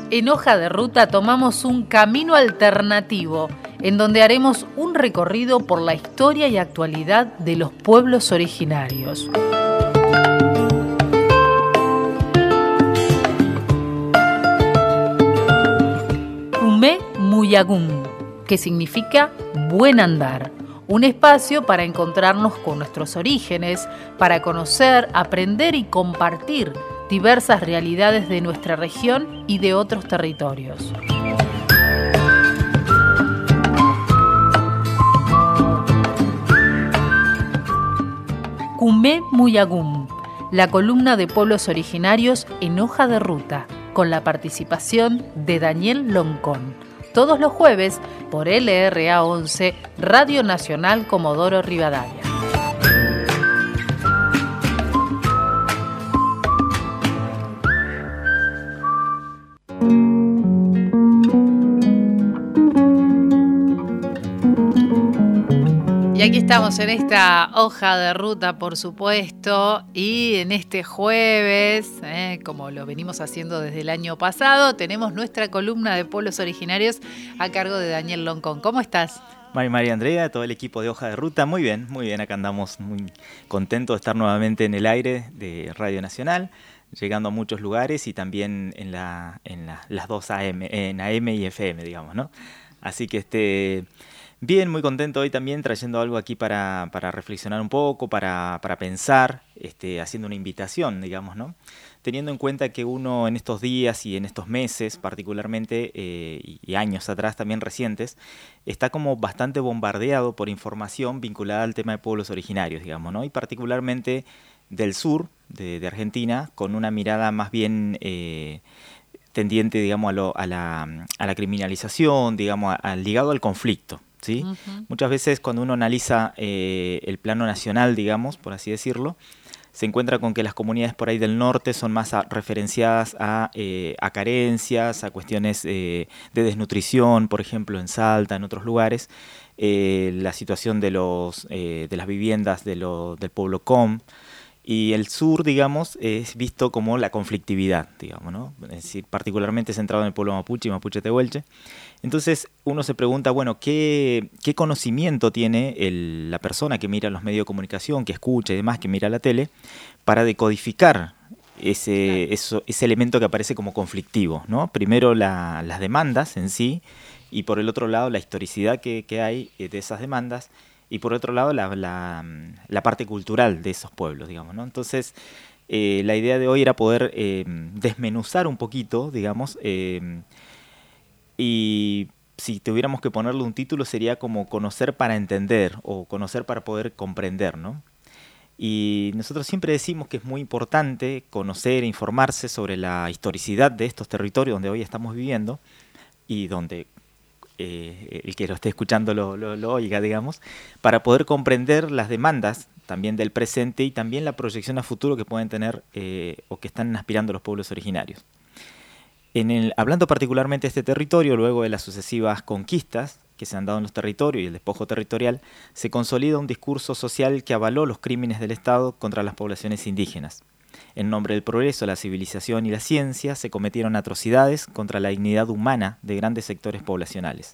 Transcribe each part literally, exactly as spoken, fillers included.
En Hoja de Ruta tomamos un camino alternativo en donde haremos un recorrido por la historia y actualidad de los pueblos originarios. Kumé Muyagún, que significa buen andar. Un espacio para encontrarnos con nuestros orígenes, para conocer, aprender y compartir diversas realidades de nuestra región y de otros territorios. Kumé Muyagún, la columna de pueblos originarios en Hoja de Ruta, con la participación de Daniel Loncón. Todos los jueves por L R A once, Radio Nacional Comodoro Rivadavia. Y aquí estamos en esta hoja de ruta, por supuesto, y en este jueves, eh, como lo venimos haciendo desde el año pasado, tenemos nuestra columna de pueblos originarios a cargo de Daniel Loncón. ¿Cómo estás? Mari María Andrea, todo el equipo de Hoja de Ruta, muy bien, muy bien, acá andamos muy contentos de estar nuevamente en el aire de Radio Nacional, llegando a muchos lugares y también en, la, en la, las dos A M, en A M y F M, digamos, ¿no? Así que este... Bien, muy contento hoy también trayendo algo aquí para, para reflexionar un poco, para, para pensar, este, haciendo una invitación, digamos, ¿no? Teniendo en cuenta que uno en estos días y en estos meses particularmente, eh, y, y años atrás también recientes, está como bastante bombardeado por información vinculada al tema de pueblos originarios, digamos, ¿no? Y particularmente del sur de, de Argentina, con una mirada más bien... Eh, tendiente, digamos, a, lo, a, la, a la criminalización, digamos, a, a, ligado al conflicto. ¿Sí? Uh-huh. Muchas veces cuando uno analiza eh, el plano nacional, digamos, por así decirlo, se encuentra con que las comunidades por ahí del norte son más a, referenciadas a, eh, a carencias, a cuestiones eh, de desnutrición, por ejemplo, en Salta, en otros lugares, eh, la situación de, los, eh, de las viviendas de lo, del pueblo Com. Y el sur, digamos, es visto como la conflictividad, digamos, ¿no? Es decir, particularmente centrado en el pueblo mapuche y mapuche tehuelche. Entonces uno se pregunta, bueno, ¿qué, qué conocimiento tiene el, la persona que mira los medios de comunicación, que escucha y demás, que mira la tele, para decodificar ese, claro. eso, ese elemento que aparece como conflictivo, ¿no? Primero la, las demandas en sí, y por el otro lado la historicidad que, que hay de esas demandas, y por otro lado la, la, la parte cultural de esos pueblos, digamos, ¿no? Entonces, eh, la idea de hoy era poder eh, desmenuzar un poquito, digamos, eh, y si tuviéramos que ponerle un título sería como conocer para entender o conocer para poder comprender, ¿no? Y nosotros siempre decimos que es muy importante conocer e informarse sobre la historicidad de estos territorios donde hoy estamos viviendo y donde... Eh, el que lo esté escuchando lo, lo, lo oiga, digamos, para poder comprender las demandas también del presente y también la proyección a futuro que pueden tener eh, o que están aspirando los pueblos originarios. En el, hablando particularmente de este territorio, luego de las sucesivas conquistas que se han dado en los territorios y el despojo territorial, se consolida un discurso social que avaló los crímenes del Estado contra las poblaciones indígenas. En nombre del progreso, la civilización y la ciencia se cometieron atrocidades contra la dignidad humana de grandes sectores poblacionales.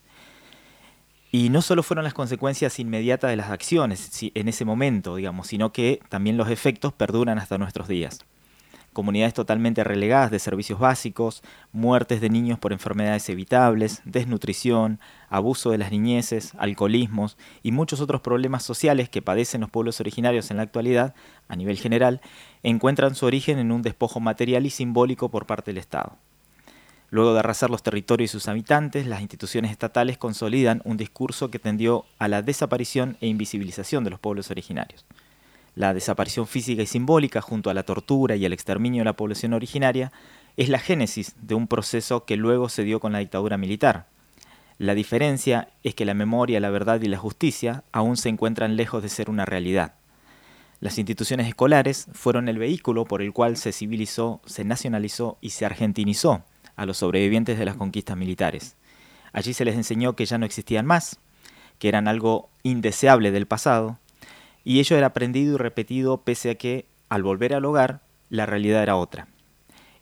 Y no solo fueron las consecuencias inmediatas de las acciones en ese momento, digamos, sino que también los efectos perduran hasta nuestros días. Comunidades totalmente relegadas de servicios básicos, muertes de niños por enfermedades evitables, desnutrición, abuso de las niñeces, alcoholismos y muchos otros problemas sociales que padecen los pueblos originarios en la actualidad, a nivel general, encuentran su origen en un despojo material y simbólico por parte del Estado. Luego de arrasar los territorios y sus habitantes, las instituciones estatales consolidan un discurso que tendió a la desaparición e invisibilización de los pueblos originarios. La desaparición física y simbólica, junto a la tortura y el exterminio de la población originaria, es la génesis de un proceso que luego se dio con la dictadura militar. La diferencia es que la memoria, la verdad y la justicia aún se encuentran lejos de ser una realidad. Las instituciones escolares fueron el vehículo por el cual se civilizó, se nacionalizó y se argentinizó a los sobrevivientes de las conquistas militares. Allí se les enseñó que ya no existían más, que eran algo indeseable del pasado, y ello era aprendido y repetido pese a que, al volver al hogar, la realidad era otra.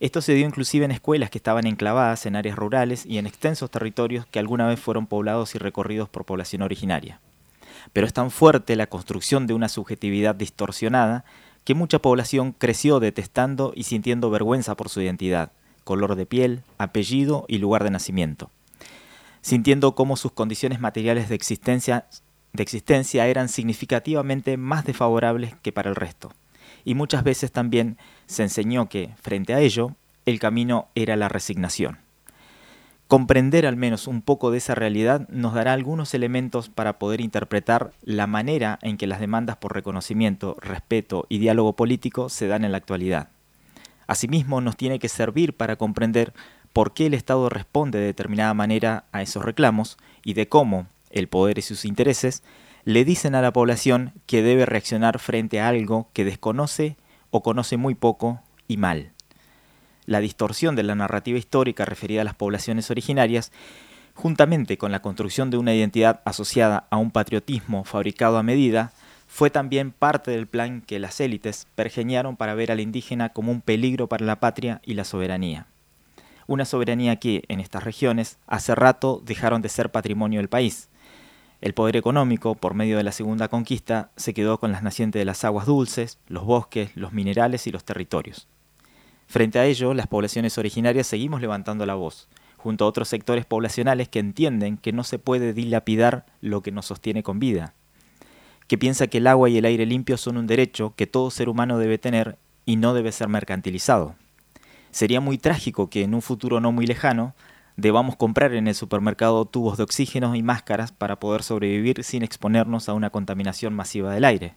Esto se dio inclusive en escuelas que estaban enclavadas en áreas rurales y en extensos territorios que alguna vez fueron poblados y recorridos por población originaria. Pero es tan fuerte la construcción de una subjetividad distorsionada que mucha población creció detestando y sintiendo vergüenza por su identidad, color de piel, apellido y lugar de nacimiento, sintiendo cómo sus condiciones materiales de existencia, de existencia eran significativamente más desfavorables que para el resto. Y muchas veces también se enseñó que, frente a ello, el camino era la resignación. Comprender al menos un poco de esa realidad nos dará algunos elementos para poder interpretar la manera en que las demandas por reconocimiento, respeto y diálogo político se dan en la actualidad. Asimismo, nos tiene que servir para comprender por qué el Estado responde de determinada manera a esos reclamos y de cómo el poder y sus intereses le dicen a la población que debe reaccionar frente a algo que desconoce o conoce muy poco y mal. La distorsión de la narrativa histórica referida a las poblaciones originarias, juntamente con la construcción de una identidad asociada a un patriotismo fabricado a medida, fue también parte del plan que las élites pergeñaron para ver al indígena como un peligro para la patria y la soberanía. Una soberanía que, en estas regiones, hace rato dejaron de ser patrimonio del país. El poder económico, por medio de la segunda conquista, se quedó con las nacientes de las aguas dulces, los bosques, los minerales y los territorios. Frente a ello, las poblaciones originarias seguimos levantando la voz, junto a otros sectores poblacionales que entienden que no se puede dilapidar lo que nos sostiene con vida, que piensa que el agua y el aire limpio son un derecho que todo ser humano debe tener y no debe ser mercantilizado. Sería muy trágico que en un futuro no muy lejano debamos comprar en el supermercado tubos de oxígeno y máscaras para poder sobrevivir sin exponernos a una contaminación masiva del aire.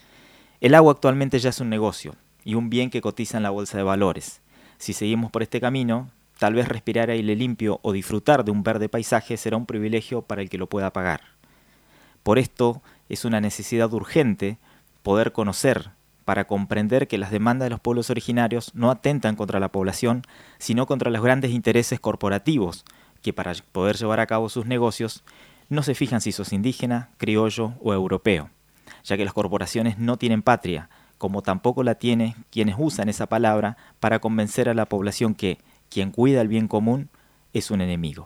El agua actualmente ya es un negocio y un bien que cotiza en la bolsa de valores. Si seguimos por este camino, tal vez respirar aire limpio o disfrutar de un verde paisaje será un privilegio para el que lo pueda pagar. Por esto es una necesidad urgente poder conocer para comprender que las demandas de los pueblos originarios no atentan contra la población, sino contra los grandes intereses corporativos que para poder llevar a cabo sus negocios no se fijan si sos indígena, criollo o europeo, ya que las corporaciones no tienen patria, como tampoco la tiene quienes usan esa palabra para convencer a la población que quien cuida el bien común es un enemigo.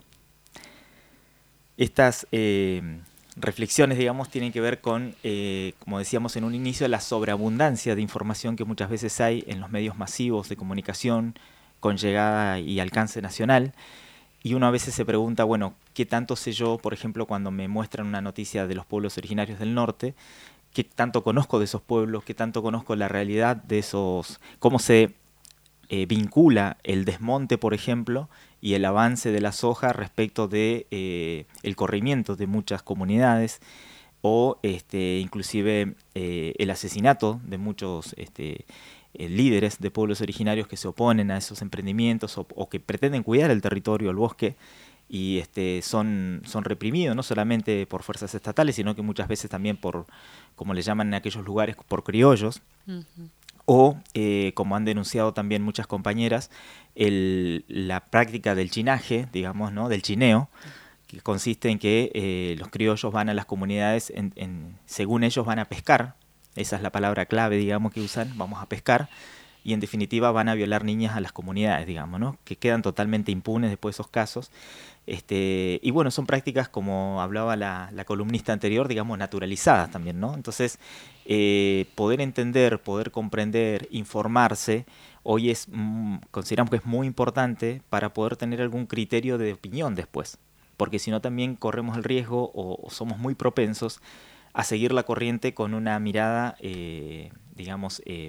Estas eh, reflexiones, digamos, tienen que ver con, eh, como decíamos en un inicio, la sobreabundancia de información que muchas veces hay en los medios masivos de comunicación con llegada y alcance nacional. Y uno a veces se pregunta, bueno, ¿qué tanto sé yo, por ejemplo, cuando me muestran una noticia de los pueblos originarios del norte? ¿Qué tanto conozco de esos pueblos? ¿Qué tanto conozco la realidad de esos? ¿Cómo se eh, vincula el desmonte, por ejemplo, y el avance de la soja respecto de eh, el corrimiento de muchas comunidades o este, inclusive eh, el asesinato de muchos este, eh, líderes de pueblos originarios que se oponen a esos emprendimientos o, o que pretenden cuidar el territorio, el bosque, y este, son, son reprimidos no solamente por fuerzas estatales, sino que muchas veces también por, como le llaman en aquellos lugares, por criollos, uh-huh. o, eh, como han denunciado también muchas compañeras, el, la práctica del chinaje, digamos, ¿no? del chineo, que consiste en que eh, los criollos van a las comunidades, en, en, según ellos van a pescar, esa es la palabra clave, digamos, que usan, vamos a pescar, y en definitiva van a violar niñas a las comunidades, digamos, ¿no? que quedan totalmente impunes después de esos casos. Este, y bueno, son prácticas, como hablaba la, la columnista anterior, digamos, naturalizadas también, ¿no? Entonces, eh, poder entender, poder comprender, informarse, hoy es, mm, consideramos que es muy importante para poder tener algún criterio de opinión después, porque si no también corremos el riesgo o, o somos muy propensos a seguir la corriente con una mirada, eh, digamos, eh,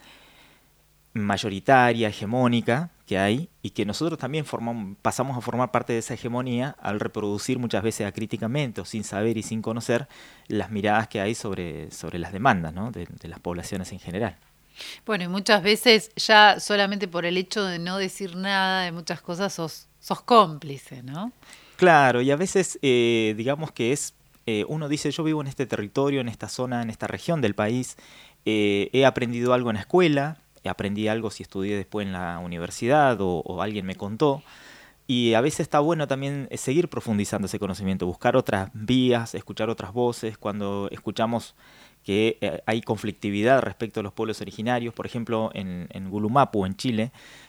mayoritaria, hegemónica que hay y que nosotros también formamos, pasamos a formar parte de esa hegemonía al reproducir muchas veces acríticamente o sin saber y sin conocer las miradas que hay sobre, sobre las demandas, ¿no? de, de las poblaciones en general. Bueno, y muchas veces ya solamente por el hecho de no decir nada de muchas cosas sos, sos cómplice, ¿no? Claro, y a veces eh, digamos que es, eh, uno dice yo vivo en este territorio, en esta zona, en esta región del país, eh, he aprendido algo en la escuela, aprendí algo si estudié después en la universidad o, o alguien me contó, y a veces está bueno también seguir profundizando ese conocimiento, buscar otras vías, escuchar otras voces. Cuando escuchamos que hay conflictividad respecto a los pueblos originarios, por ejemplo en, en Gulumapu, en Chile,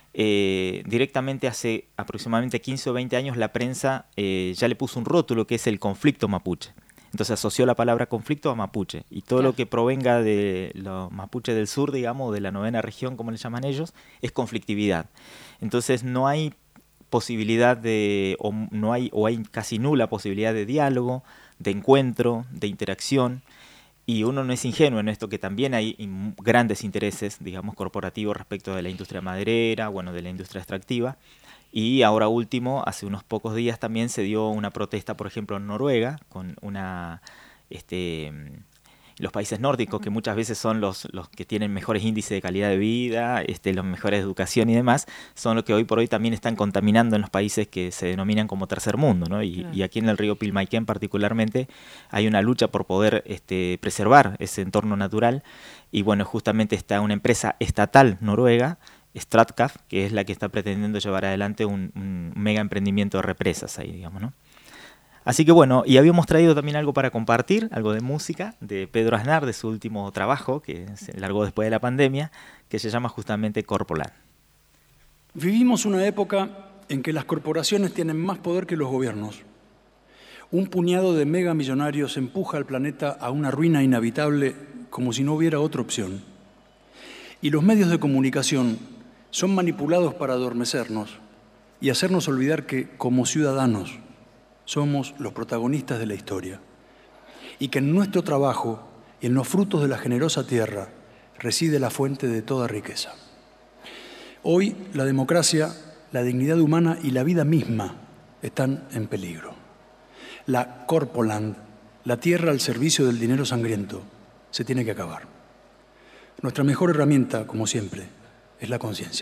eh, directamente hace aproximadamente quince o veinte años la prensa eh, ya le puso un rótulo que es el conflicto mapuche. Entonces asoció la palabra conflicto a mapuche, y todo claro. lo que provenga de los mapuches del sur, digamos, de la novena región, como le llaman ellos, es conflictividad. Entonces no hay posibilidad de, o no hay, o hay casi nula posibilidad de diálogo, de encuentro, de interacción, y uno no es ingenuo en esto, que también hay grandes intereses, digamos, corporativos respecto de la industria maderera, bueno, de la industria extractiva. Y ahora último, hace unos pocos días también se dio una protesta, por ejemplo, en Noruega, con una, este, los países nórdicos, que muchas veces son los, los que tienen mejores índices de calidad de vida, este, los mejores de educación y demás, son los que hoy por hoy también están contaminando en los países que se denominan como tercer mundo, ¿no? Y, claro. y aquí en el río Pilmaiquén particularmente hay una lucha por poder este, preservar ese entorno natural, y bueno, justamente está una empresa estatal noruega, Statkraft, que es la que está pretendiendo llevar adelante un, un mega emprendimiento de represas ahí, digamos, ¿no? Así que bueno, y habíamos traído también algo para compartir, algo de música, de Pedro Aznar, de su último trabajo, que se largó después de la pandemia, que se llama justamente Corpoland. Vivimos una época en que las corporaciones tienen más poder que los gobiernos. Un puñado de megamillonarios empuja al planeta a una ruina inhabitable como si no hubiera otra opción. Y los medios de comunicación son manipulados para adormecernos y hacernos olvidar que, como ciudadanos, somos los protagonistas de la historia, y que en nuestro trabajo y en los frutos de la generosa tierra reside la fuente de toda riqueza. Hoy la democracia, la dignidad humana y la vida misma están en peligro. La Corpoland, la tierra al servicio del dinero sangriento, se tiene que acabar. Nuestra mejor herramienta, como siempre, es la conciencia.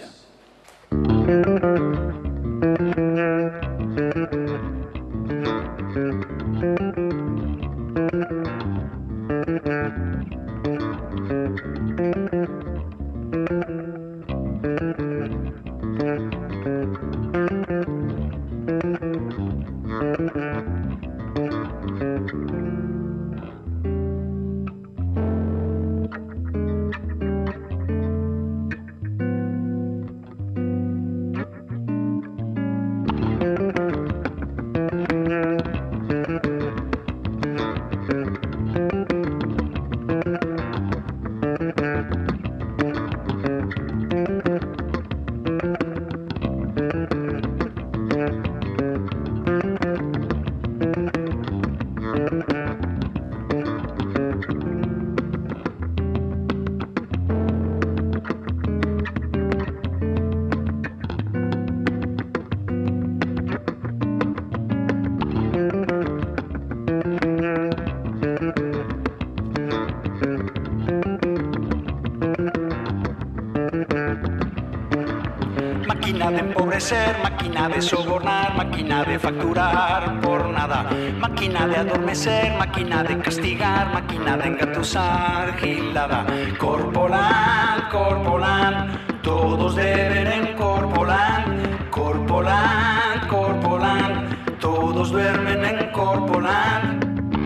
Máquina de empobrecer, máquina de sobornar, máquina de facturar por nada. Máquina de adormecer, máquina de castigar, máquina de engatusar, gilada. Corporal, corporal, todos deben en Corporal. Corporal, corporal, todos duermen en Corporal.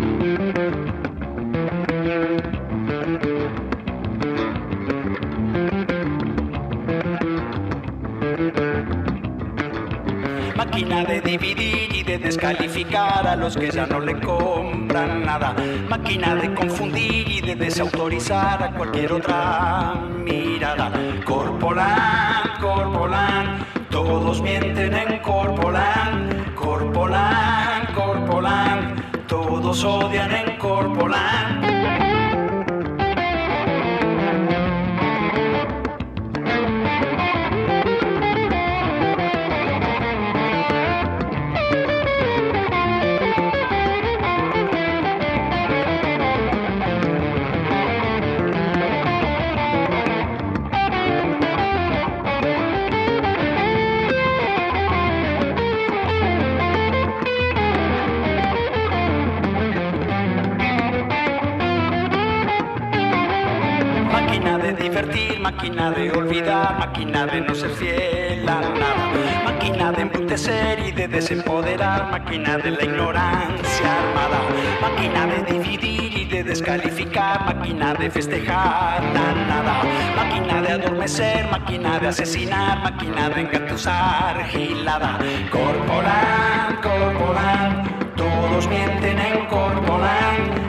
Máquina de dividir y de descalificar a los que ya no le compran nada. Máquina de confundir y de desautorizar a cualquier otra mirada. Corporal, corporal, todos mienten en Corporal. Corporal, corporal, todos odian en Corporal. Máquina de divertir, máquina de olvidar, máquina de no ser fiel a nada. máquina de embrutecer y de desempoderar, máquina de la ignorancia armada, máquina de dividir y de descalificar, máquina de festejar la nada, máquina de adormecer, máquina de asesinar, máquina de engatusar, gilada, corporal, corporal, todos mienten en corporal.